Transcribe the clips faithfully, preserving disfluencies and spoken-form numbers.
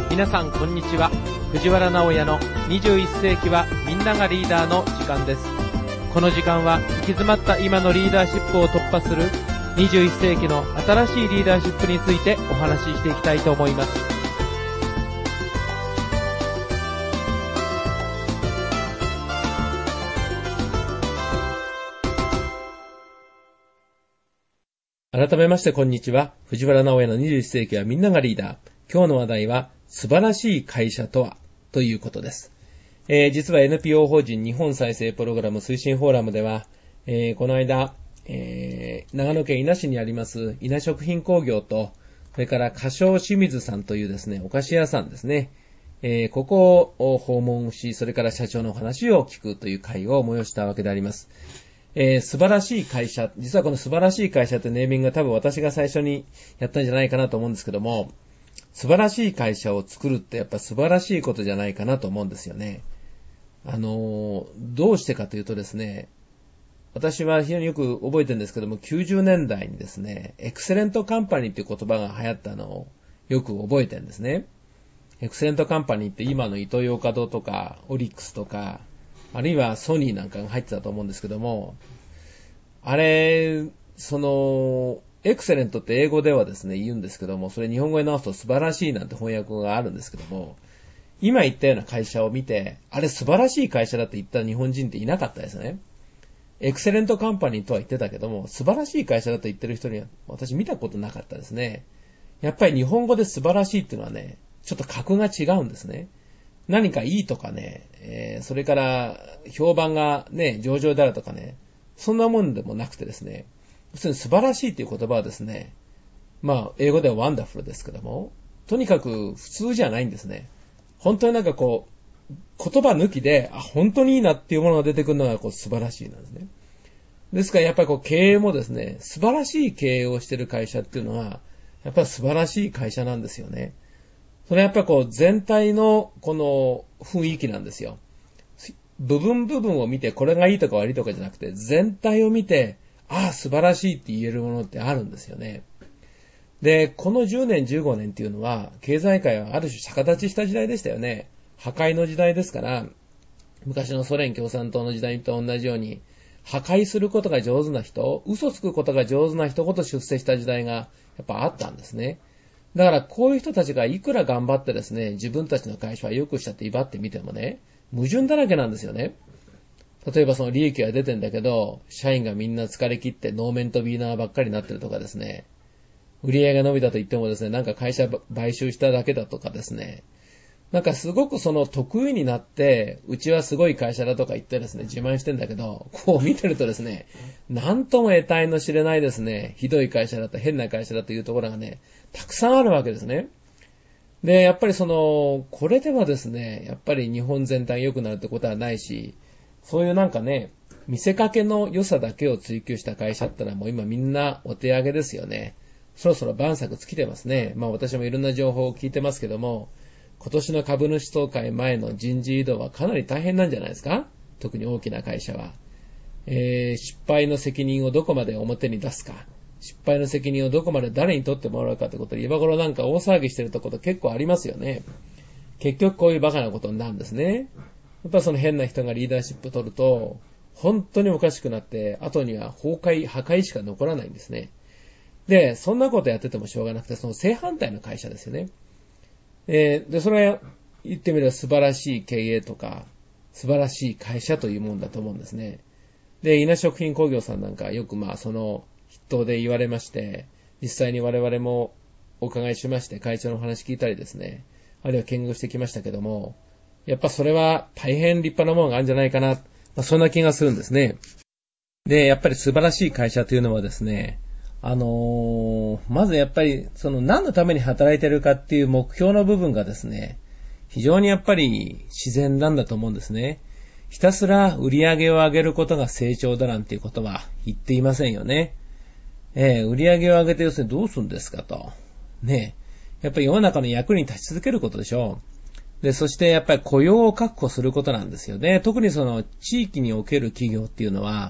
皆さんこんにちは。藤原直也のにじゅういっ世紀はみんながリーダーの時間です。この時間は行き詰まった今のリーダーシップを突破するにじゅういっ世紀の新しいリーダーシップについてお話ししていきたいと思います。改めましてこんにちは。藤原直也のにじゅういっ世紀はみんながリーダー。今日の話題は素晴らしい会社とはということです。えー、実は エヌピーオー 法人日本再生プログラム推進フォーラムでは、えー、この間、えー、長野県伊那市にあります伊那食品工業と、それから花椒清水さんというですね、お菓子屋さんですね。えー、ここを訪問し、それから社長のお話を聞くという会を催したわけであります。えー、素晴らしい会社、実はこの素晴らしい会社ってネーミングが多分私が最初にやったんじゃないかなと思うんですけども、素晴らしい会社を作るってやっぱ素晴らしいことじゃないかなと思うんですよね。あのー、どうしてかというとですね、私は非常によく覚えてるんですけども、きゅうじゅうねんだいにですね、エクセレントカンパニーっていう言葉が流行ったのをよく覚えてるんですね。エクセレントカンパニーって今のイトーヨーカドーとかオリックスとか、あるいはソニーなんかが入ってたと思うんですけども、あれ、その、エクセレントって英語ではですね、言うんですけども、それ日本語に直すと素晴らしいなんて翻訳があるんですけども、今言ったような会社を見て、あれ素晴らしい会社だって言った日本人っていなかったですね。エクセレントカンパニーとは言ってたけども、素晴らしい会社だと言ってる人には私見たことなかったですね。やっぱり日本語で素晴らしいっていうのはね、ちょっと格が違うんですね。何かいいとかね、えー、それから評判がね、上々であるとかね、そんなもんでもなくてですね、普通に素晴らしいという言葉はですね、まあ英語ではワンダフルですけども、とにかく普通じゃないんですね。本当になんかこう、言葉抜きで、あ、本当にいいなっていうものが出てくるのがこう素晴らしいなんですね。ですからやっぱりこう経営もですね、素晴らしい経営をしている会社っていうのは、やっぱり素晴らしい会社なんですよね。それはやっぱりこう全体のこの雰囲気なんですよ。部分部分を見てこれがいいとか悪いとかじゃなくて、全体を見て、ああ素晴らしいって言えるものってあるんですよね。で、このじゅうねんじゅうごねんっていうのは、経済界はある種逆立ちした時代でしたよね。破壊の時代ですから、昔のソ連共産党の時代と同じように、破壊することが上手な人、嘘つくことが上手な人ほど出世した時代がやっぱあったんですね。だからこういう人たちがいくら頑張ってですね、自分たちの会社は良くしたって威張ってみてもね、矛盾だらけなんですよね。例えばその利益が出てんだけど、社員がみんな疲れ切ってノーメントビーナーばっかりになってるとかですね、売り上げが伸びたと言ってもですね、なんか会社買収しただけだとかですね、なんかすごくその得意になって、うちはすごい会社だとか言ってですね、自慢してんだけど、こう見てるとですね、なんとも得体の知れないですね、ひどい会社だと変な会社だというところがね、たくさんあるわけですね。で、やっぱりその、これではですね、やっぱり日本全体良くなるってことはないし、そういうなんかね、見せかけの良さだけを追求した会社ってのはもう今みんなお手上げですよね。そろそろ晩作尽きてますね。まあ私もいろんな情報を聞いてますけども、今年の株主総会前の人事異動はかなり大変なんじゃないですか？特に大きな会社は。えー、失敗の責任をどこまで表に出すか。失敗の責任をどこまで誰に取ってもらうかということで、今頃なんか大騒ぎしてるところ結構ありますよね。結局こういうバカなことになるんですね。やっぱその変な人がリーダーシップ取ると、本当におかしくなって、後には崩壊、破壊しか残らないんですね。で、そんなことやっててもしょうがなくて、その正反対の会社ですよね。えー、で、それは言ってみれば素晴らしい経営とか、素晴らしい会社というもんだと思うんですね。で、伊那食品工業さんなんかよくまあその筆頭で言われまして、実際に我々もお伺いしまして会長のお話聞いたりですね、あるいは見学してきましたけども、やっぱそれは大変立派なものがあるんじゃないかな、まあ、そんな気がするんですね。で、やっぱり素晴らしい会社というのはですね、あのー、まずやっぱりその何のために働いてるかっていう目標の部分がですね、非常にやっぱり自然なんだと思うんですね。ひたすら売り上げを上げることが成長だなんていうことは言っていませんよね。えー、売り上げを上げて要するにどうするんですかと。ね。やっぱり世の中の役に立ち続けることでしょう。で、そしてやっぱり雇用を確保することなんですよね。特にその地域における企業っていうのは、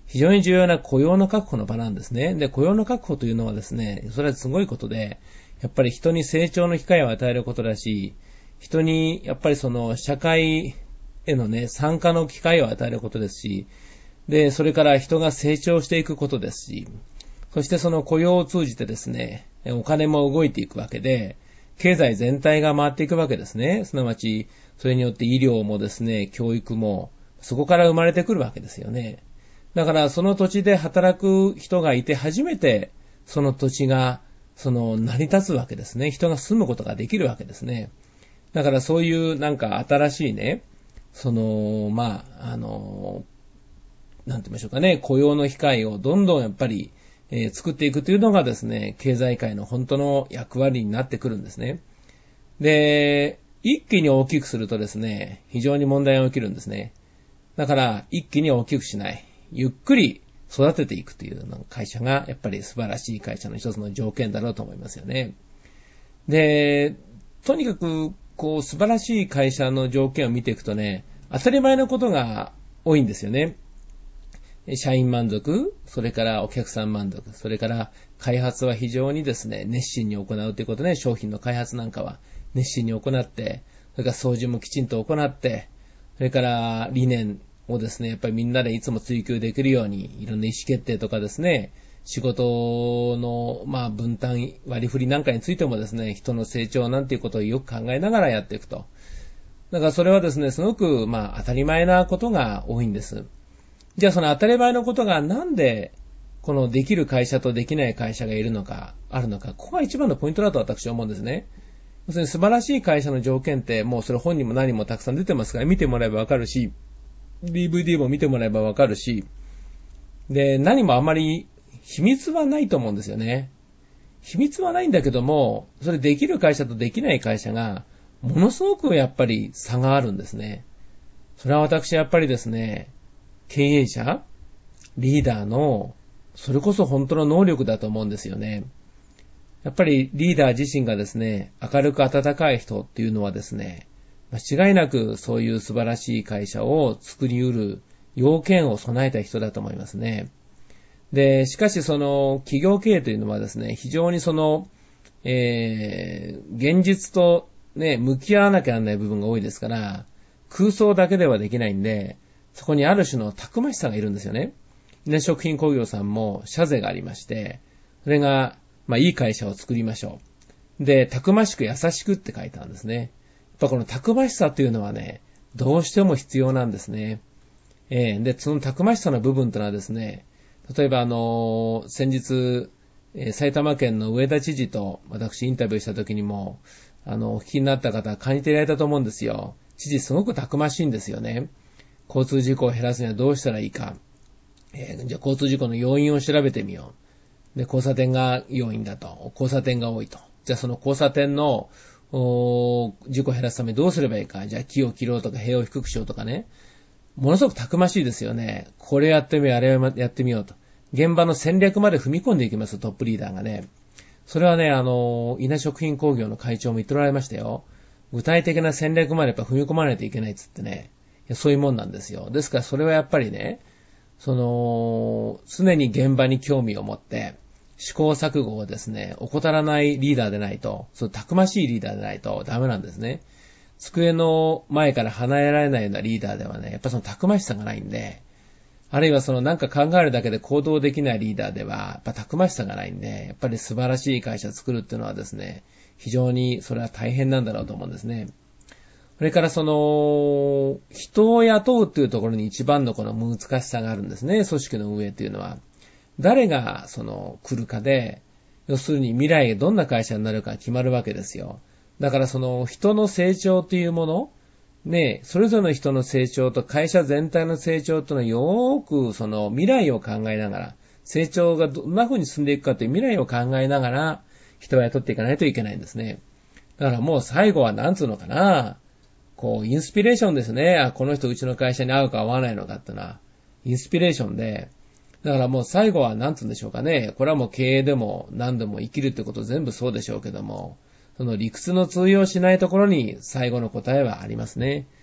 非常に重要な雇用の確保の場なんですね。で、雇用の確保というのはですね、それはすごいことで、やっぱり人に成長の機会を与えることだし、人にやっぱりその社会へのね、参加の機会を与えることですし、で、それから人が成長していくことですし、そしてその雇用を通じてですね、お金も動いていくわけで、経済全体が回っていくわけですね。すなわち、それによって医療もですね、教育も、そこから生まれてくるわけですよね。だからその土地で働く人がいて初めて、その土地が、その成り立つわけですね。人が住むことができるわけですね。だからそういうなんか新しいね、その、まあ、あの、なんて言いましょうかね、雇用の機会をどんどんやっぱり、えー、作っていくというのがですね、経済界の本当の役割になってくるんですね。で、一気に大きくするとですね、非常に問題が起きるんですね。だから、一気に大きくしない。ゆっくり育てていくという会社が、やっぱり素晴らしい会社の一つの条件だろうと思いますよね。で、とにかく、こう、素晴らしい会社の条件を見ていくとね、当たり前のことが多いんですよね。社員満足、それからお客さん満足、それから開発は非常にですね、熱心に行うということで、商品の開発なんかは熱心に行って、それから掃除もきちんと行って、それから理念をですね、やっぱりみんなでいつも追求できるように、いろんな意思決定とかですね、仕事の、まあ、分担、割り振りなんかについてもですね、人の成長なんていうことをよく考えながらやっていくと。だからそれはですね、すごく、まあ、当たり前なことが多いんです。じゃあその当たり前のことがなんで、このできる会社とできない会社がいるのか、あるのか、ここが一番のポイントだと私は思うんですね。要するに素晴らしい会社の条件って、もうそれ本にも何もたくさん出てますから、見てもらえばわかるし、ディーブイディー も見てもらえばわかるし、で、何もあまり秘密はないと思うんですよね。秘密はないんだけども、それできる会社とできない会社が、ものすごくやっぱり差があるんですね。それは私やっぱりですね、経営者、リーダーの、それこそ本当の能力だと思うんですよね。やっぱりリーダー自身がですね、明るく温かい人っていうのはですね、間違いなくそういう素晴らしい会社を作り得る要件を備えた人だと思いますね。で、しかしその企業経営というのはですね、非常にその、えー、現実とね、向き合わなきゃならない部分が多いですから、空想だけではできないんで、そこにある種のたくましさがいるんですよね。稲食品工業さんも社税がありまして、それが、まあいい会社を作りましょう。で、たくましく優しくって書いてあるんですね。やっぱこのたくましさというのはね、どうしても必要なんですね。えー、で、そのたくましさの部分というのはですね、例えばあのー、先日、えー、埼玉県の上田知事と私インタビューした時にも、あの、お聞きになった方感じていられたと思うんですよ。知事すごくたくましいんですよね。交通事故を減らすにはどうしたらいいか。えー、じゃあ交通事故の要因を調べてみよう。で、交差点が要因だと。交差点が多いと。じゃあその交差点の事故を減らすためにどうすればいいか。じゃあ木を切ろうとか塀を低くしようとかね。ものすごくたくましいですよね。これやってみよう、あれやってみようと。現場の戦略まで踏み込んでいきます、トップリーダーがね。それはね、あの、稲食品工業の会長も言っておられましたよ。具体的な戦略までやっぱ踏み込まないといけないっつってね。いやそういうもんなんですよ。ですからそれはやっぱりね、その、常に現場に興味を持って、試行錯誤をですね、怠らないリーダーでないと、そうたくましいリーダーでないとダメなんですね。机の前から離れられないようなリーダーではね、やっぱそのたくましさがないんで、あるいはそのなんか考えるだけで行動できないリーダーでは、やっぱたくましさがないんで、やっぱり素晴らしい会社を作るっていうのはですね、非常にそれは大変なんだろうと思うんですね。それからその、人を雇うっていうところに一番のこの難しさがあるんですね、組織の運営っていうのは。誰がその来るかで、要するに未来へどんな会社になるか決まるわけですよ。だからその人の成長というもの、ね、それぞれの人の成長と会社全体の成長というのはよーくその未来を考えながら、成長がどんな風に進んでいくかという未来を考えながら人を雇っていかないといけないんですね。だからもう最後はなんつうのかな、こうインスピレーションですね。あ、この人うちの会社に合うか合わないのかってのはインスピレーションで、だからもう最後はなんつうんでしょうかね。これはもう経営でも何でも生きるってこと全部そうでしょうけども、その理屈の通用しないところに最後の答えはありますね。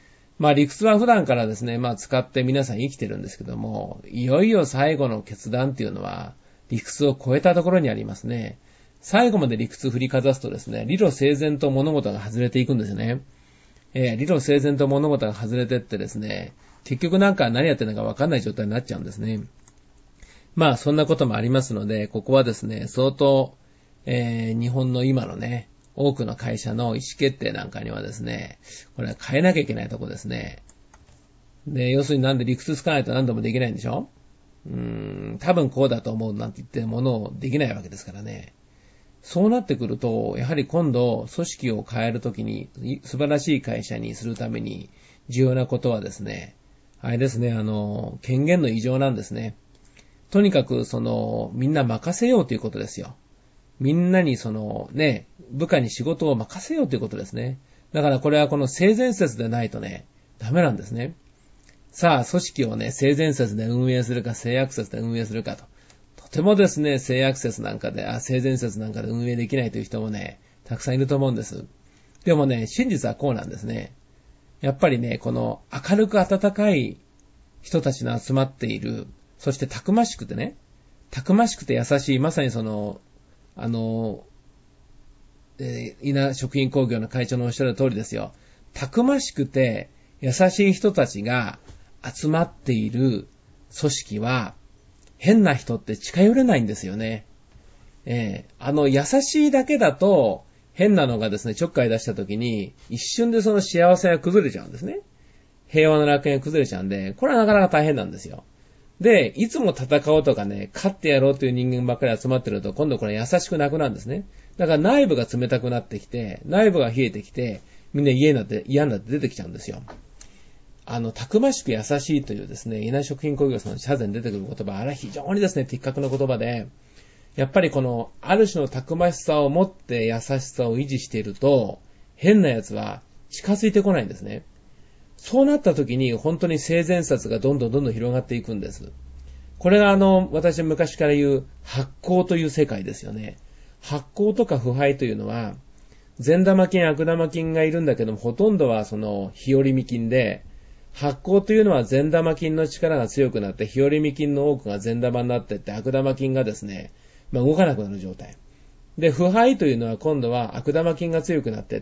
まあ理屈は普段からですね、まあ使って皆さん生きてるんですけども、いよいよ最後の決断っていうのは理屈を超えたところにありますね。最後まで理屈振りかざすとですね、理路整然と物事が外れていくんですよね。えー、理路整然と物事が外れてってですね、結局なんか何やってるのか分かんない状態になっちゃうんですね。まあそんなこともありますので、ここはですね、相当、えー、日本の今のね、多くの会社の意思決定なんかにはですね、これは変えなきゃいけないとこですね。で、要するになんで理屈つかないと何度もできないんでしょ？うーん、多分こうだと思うなんて言ってものをできないわけですからね。そうなってくると、やはり今度、組織を変えるときに、素晴らしい会社にするために、重要なことはですね、あれですね、あの、権限の異常なんですね。とにかく、その、みんな任せようということですよ。みんなにその、ね、部下に仕事を任せようということですね。だからこれはこの性善説でないとね、ダメなんですね。さあ、組織をね、性善説で運営するか、性悪説で運営するかと。とてもですね、性悪説なんかで、あ、性善説なんかで運営できないという人もね、たくさんいると思うんです。でもね、真実はこうなんですね。やっぱりね、この明るく温かい人たちの集まっている、そしてたくましくてね、たくましくて優しい、まさにその、あの、えー、稲食品工業の会長のおっしゃる通りですよ。たくましくて優しい人たちが集まっている組織は、変な人って近寄れないんですよね。えー、あの、優しいだけだと、変なのがですね、ちょっかい出した時に、一瞬でその幸せが崩れちゃうんですね。平和の楽園が崩れちゃうんで、これはなかなか大変なんですよ。で、いつも戦おうとかね、勝ってやろうという人間ばっかり集まってると、今度これ優しくなくなるんですね。だから内部が冷たくなってきて、内部が冷えてきて、みんな嫌になって、嫌になって出てきちゃうんですよ。あの、たくましく優しいというですね、稲食品工業さんの社前に出てくる言葉、あれは非常にですね、的確な言葉で、やっぱりこの、ある種のたくましさを持って優しさを維持していると、変な奴は近づいてこないんですね。そうなった時に、本当に性善説がどんどんどんどん広がっていくんです。これがあの、私昔から言う、発行という世界ですよね。発行とか腐敗というのは、善玉菌、悪玉菌がいるんだけども、ほとんどはその、日和見菌で、発酵というのは善玉菌の力が強くなって、日和見菌の多くが善玉になっていって、悪玉菌がですね、まあ、動かなくなる状態。で、腐敗というのは今度は悪玉菌が強くなっていって、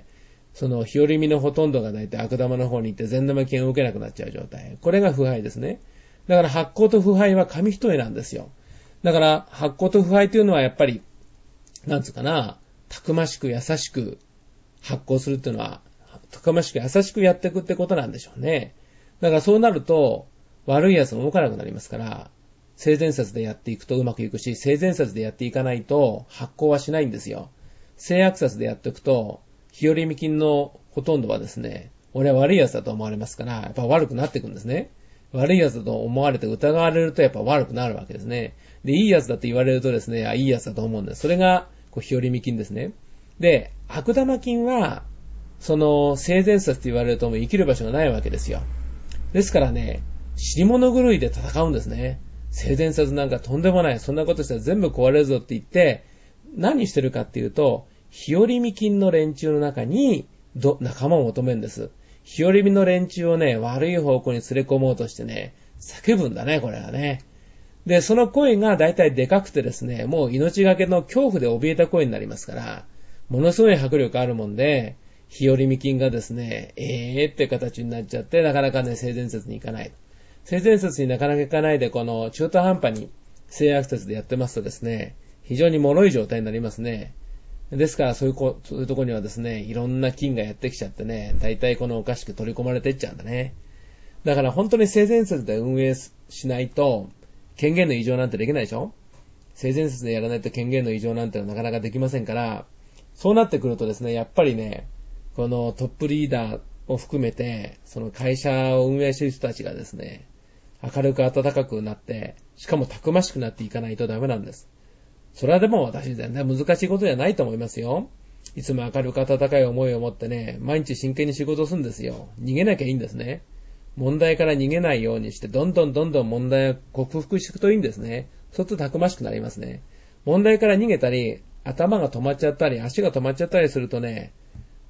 その日和見のほとんどが大体悪玉の方に行って善玉菌が動けなくなっちゃう状態。これが腐敗ですね。だから発酵と腐敗は紙一重なんですよ。だから発酵と腐敗というのはやっぱり、なんつうかな、たくましく優しく発酵するっていうのは、たくましく優しくやっていくってことなんでしょうね。だからそうなると、悪い奴が動かなくなりますから、性善説でやっていくとうまくいくし、性善説でやっていかないと発酵はしないんですよ。性悪説でやっていくと、日和見菌のほとんどはですね、俺は悪い奴だと思われますから、やっぱ悪くなっていくんですね。悪い奴だと思われて疑われるとやっぱ悪くなるわけですね。で、いい奴だって言われるとですね、あ、いい奴だと思うんです。それが、こう、日和見菌ですね。で、悪玉菌は、その、性善説と言われるともう生きる場所がないわけですよ。ですからね、尻物狂いで戦うんですね。性善説なんかとんでもない。そんなことしたら全部壊れるぞって言って、何してるかっていうと、日和見菌の連中の中にど仲間を求めるんです。日和見の連中をね、悪い方向に連れ込もうとしてね、叫ぶんだね、これはね。で、その声が大体でかくてですね、もう命がけの恐怖で怯えた声になりますから、ものすごい迫力あるもんで、日和見菌がですね、えーって形になっちゃって、なかなかね、性善説に行かない。性善説になかなか行かないで、この中途半端に性悪説でやってますとですね、非常に脆い状態になりますね。ですから、そういうこ、そういうところにはですね、いろんな菌がやってきちゃってね、大体このおかしく取り込まれていっちゃうんだね。だから本当に性善説で運営しないと、権限の異常なんてできないでしょ？性善説でやらないと権限の異常なんてのはなかなかできませんから、そうなってくるとですね、やっぱりね、このトップリーダーを含めて、その会社を運営している人たちがですね、明るく温かくなって、しかもたくましくなっていかないとダメなんです。それはでも私全然難しいことじゃないと思いますよ。いつも明るく温かい思いを持ってね、毎日真剣に仕事をするんですよ。逃げなきゃいいんですね。問題から逃げないようにして、どんどんどんどん問題を克服していくといいんですね。そうするとたくましくなりますね。問題から逃げたり、頭が止まっちゃったり、足が止まっちゃったりするとね、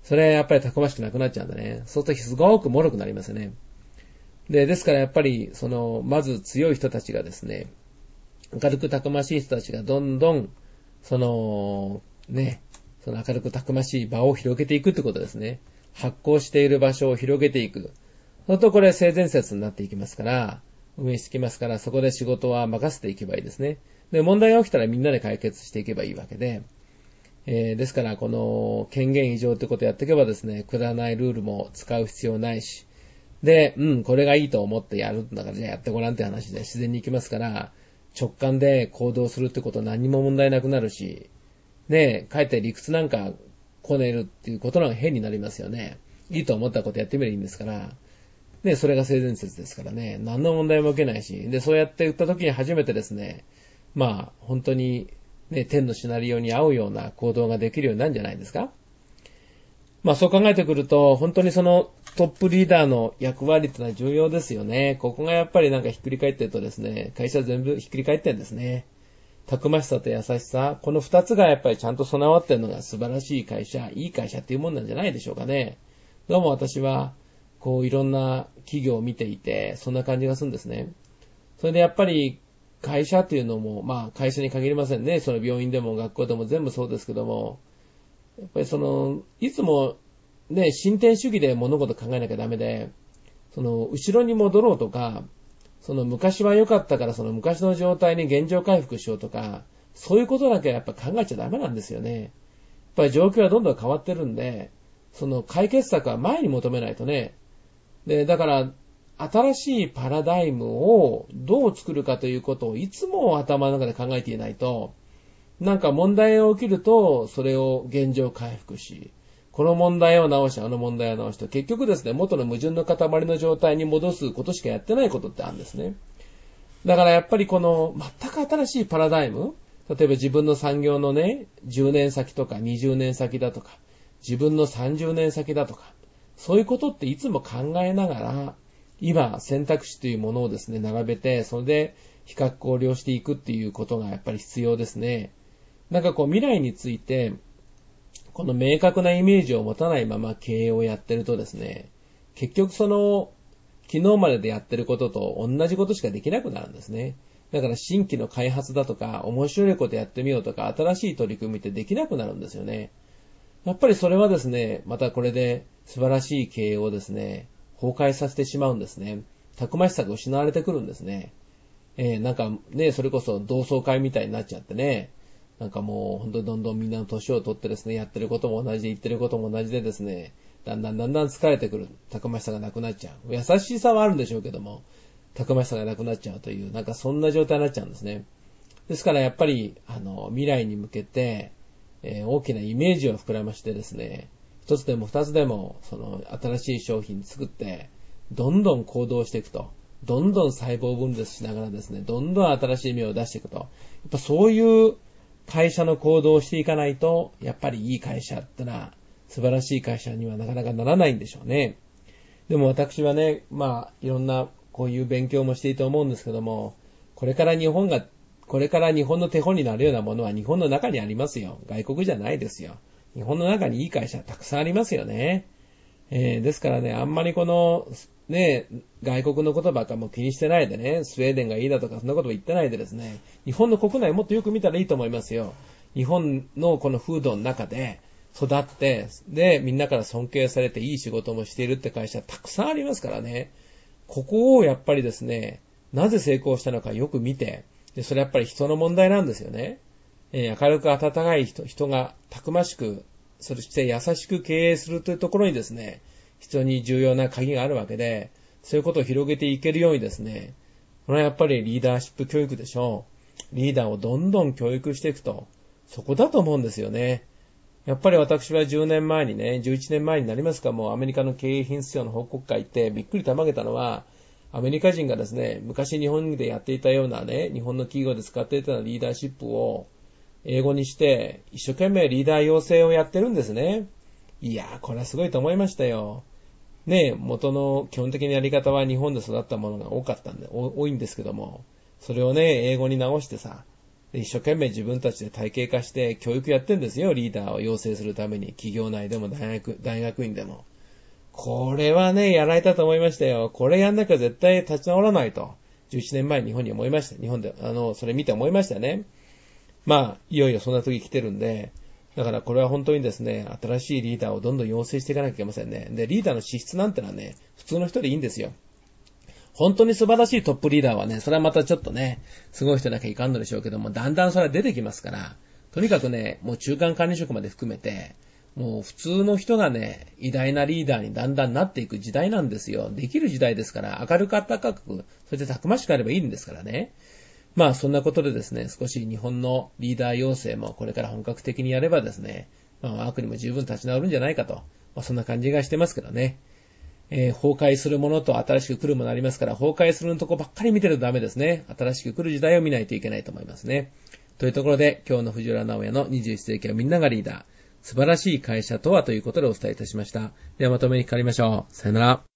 それはやっぱりたくましくなくなっちゃうんだね。そうするとすごく脆くなりますよね。で、ですからやっぱり、その、まず強い人たちがですね、明るくたくましい人たちがどんどん、その、ね、その明るくたくましい場を広げていくってことですね。発行している場所を広げていく。そうするとこれ性善説になっていきますから、運営してきますから、そこで仕事は任せていけばいいですね。で、問題が起きたらみんなで解決していけばいいわけで、えー、ですから、この権限異常ってことをやっていけばですね、くだらないルールも使う必要ないし、で、うん、これがいいと思ってやるんだから、じゃあやってごらんって話で自然にいきますから、直感で行動するってことは何も問題なくなるし、ね、かえって理屈なんかこねるっていうことの変になりますよね。いいと思ったことやってみればいいんですから、ね、それが性善説ですからね、何の問題も受けないし、で、そうやって言った時に初めてですね、まあ、本当に、ね、天のシナリオに合うような行動ができるようになるんじゃないですか。まあそう考えてくると、本当にそのトップリーダーの役割ってのは重要ですよね。ここがやっぱりなんかひっくり返ってるとですね、会社全部ひっくり返ってるんですね。たくましさと優しさ、この二つがやっぱりちゃんと備わってるのが素晴らしい会社、いい会社っていうもんなんじゃないでしょうかね。どうも私は、こういろんな企業を見ていて、そんな感じがするんですね。それでやっぱり会社っていうのも、まあ会社に限りませんね。その病院でも学校でも全部そうですけども、やっぱりその、いつもね、進展主義で物事考えなきゃダメで、その、後ろに戻ろうとか、その昔は良かったからその昔の状態に現状回復しようとか、そういうことだけはやっぱ考えちゃダメなんですよね。やっぱり状況はどんどん変わってるんで、その解決策は前に求めないとね。で、だから、新しいパラダイムをどう作るかということをいつも頭の中で考えていないと、なんか問題が起きると、それを現状回復し、この問題を直し、あの問題を直しと、結局ですね、元の矛盾の塊の状態に戻すことしかやってないことってあるんですね。だからやっぱりこの、全く新しいパラダイム、例えば自分の産業のね、じゅうねん先とかにじゅうねん先だとか、自分のさんじゅうねん先だとか、そういうことっていつも考えながら、今選択肢というものをですね、並べて、それで比較考慮していくっていうことがやっぱり必要ですね。なんかこう未来について、この明確なイメージを持たないまま経営をやってるとですね、結局その、昨日まででやってることと同じことしかできなくなるんですね。だから新規の開発だとか、面白いことやってみようとか、新しい取り組みってできなくなるんですよね。やっぱりそれはですね、またこれで素晴らしい経営をですね、崩壊させてしまうんですね。たくましさが失われてくるんですね。えー、なんかね、それこそ同窓会みたいになっちゃってね、なんかもう本当にどんどんみんなの年を取ってですね、やってることも同じで言ってることも同じでですね、だんだんだんだん疲れてくる。たくましさがなくなっちゃう。優しさはあるんでしょうけども、たくましさがなくなっちゃうという、なんかそんな状態になっちゃうんですね。ですからやっぱり、あの、未来に向けて、えー、大きなイメージを膨らましてですね、一つでも二つでも、その、新しい商品作って、どんどん行動していくと。どんどん細胞分裂しながらですね、どんどん新しい芽を出していくと。やっぱそういう会社の行動をしていかないと、やっぱりいい会社ってのは、素晴らしい会社にはなかなかならないんでしょうね。でも私はね、まあ、いろんなこういう勉強もしていて思うんですけども、これから日本が、これから日本の手本になるようなものは日本の中にありますよ。外国じゃないですよ。日本の中にいい会社たくさんありますよね。えー、ですからね、あんまりこの、ね、外国のことばっかも気にしてないでね、スウェーデンがいいだとかそんなこと言ってないでですね、日本の国内もっとよく見たらいいと思いますよ。日本のこの風土の中で育って、で、みんなから尊敬されていい仕事もしているって会社たくさんありますからね。ここをやっぱりですね、なぜ成功したのかよく見て、で、それやっぱり人の問題なんですよね。えー、明るく温かい人、人がたくましく、そして優しく経営するというところにですね、非常に重要な鍵があるわけで、そういうことを広げていけるようにですね、これはやっぱりリーダーシップ教育でしょう。リーダーをどんどん教育していくと、そこだと思うんですよね。やっぱり私はじゅうねんまえにね、じゅういちねんまえになりますか、もうアメリカの経営品質庁の報告会行ってびっくりたまげたのは、アメリカ人がですね、昔日本でやっていたようなね、日本の企業で使っていたようなリーダーシップを英語にして、一生懸命リーダー養成をやってるんですね。いやー、これはすごいと思いましたよ。ね、元の基本的なやり方は日本で育ったものが多かったんで、多いんですけども、それをね、英語に直してさ、 一生懸命自分たちで体系化して教育やってんですよ。リーダーを養成するために。企業内でも大学、大学院でも。これはね、やられたと思いましたよ。これやんなきゃ絶対立ち直らないと。じゅういちねんまえ日本に思いました。日本で、あの、それ見て思いましたね。まあ、いよいよそんな時来てるんで、だからこれは本当にですね、新しいリーダーをどんどん養成していかなきゃいけませんね。で、リーダーの資質なんてのはね、普通の人でいいんですよ。本当に素晴らしいトップリーダーはね、それはまたちょっとね、すごい人なきゃいかんのでしょうけども、だんだんそれは出てきますから、とにかくね、もう中間管理職まで含めて、もう普通の人がね、偉大なリーダーにだんだんなっていく時代なんですよ。できる時代ですから、明るく温かく、そしてたくましくあればいいんですからね。まあそんなことでですね、少し日本のリーダー養成もこれから本格的にやればですね、まあ悪にも十分立ち直るんじゃないかと、まあそんな感じがしてますけどね。えー、崩壊するものと新しく来るものありますから、崩壊するとこばっかり見てるとダメですね。新しく来る時代を見ないといけないと思いますね。というところで、今日の藤原直哉のにじゅういっ世紀はみんながリーダー。素晴らしい会社とはということでお伝えいたしました。ではまとめにかかりましょう。さよなら。